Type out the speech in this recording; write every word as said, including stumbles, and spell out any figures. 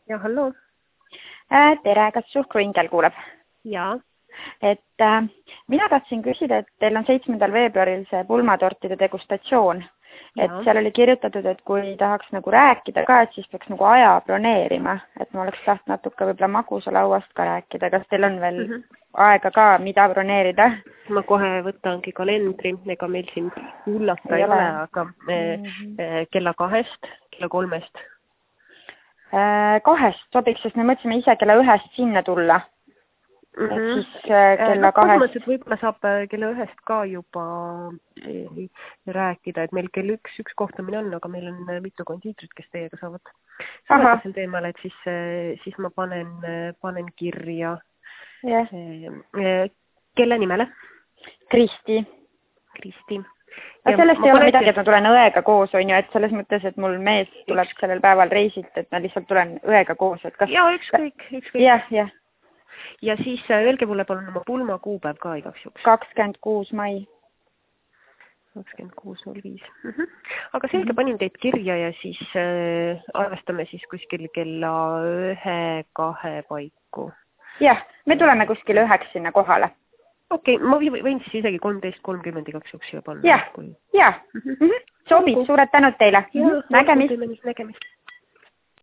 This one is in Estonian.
ja halloo. Tere, kas Suhkru Ingel kuuleb? Jaa. Et äh, mina tahtsin küsida, et teil on seitsmendal veebruaril see pulmatortide degustatsioon. Et Jaa. seal oli kirjutatud, et kui tahaks nagu rääkida ka, et siis peaks nagu aja broneerima. Et ma oleks taht natuke võib-olla magusalaauast ka rääkida. Kas teil on veel mm -hmm. aega ka, mida broneerida? Ma kohe võtangi kalendri, ega meil siin hullata ei ole, aga me, mm -hmm. kella kahest, kella kolmest. Kahest sobiks, sest me mõtlesime ise kella ühest sinna tulla. Mm -hmm. Et siis kella no, kahest. Põhimõtteliselt võib-olla saab kella ühest ka juba rääkida, et meil kell üks, üks kohtumine on, aga meil on mitu kondiitrit, kes teiega saavad saada sel teemal, et siis, siis ma panen, panen kirja. Yeah. Kelle nimele? Kristi. Kristi. Ja sellest ei ole midagi, et ma tulen õega koos, on ju, et selles mõttes, et mul mees tuleb sellel päeval reisilt, et ma lihtsalt tulen õega koos. Et kas... Ja, ükskõik, ükskõik. Jah, jah. Ja siis öelge mulle palun oma pulma kuupäev ka igaks juhuks. kakskümmend kuus mai. kakskümmend kuus null viis. Mm-hmm. Aga selge, panin teid kirja ja siis äh, arvestame siis kuskil kella ühe, kahe paiku. Jah, me tuleme kuskil üheks sinna kohale. Okei, okay, ma võin siis isegi kolmteist kolmkümmend igaks juhuks siia panna. Jah, jah. Mm-hmm. Sobib, suured tänud teile. Ja, nägemist. nägemist.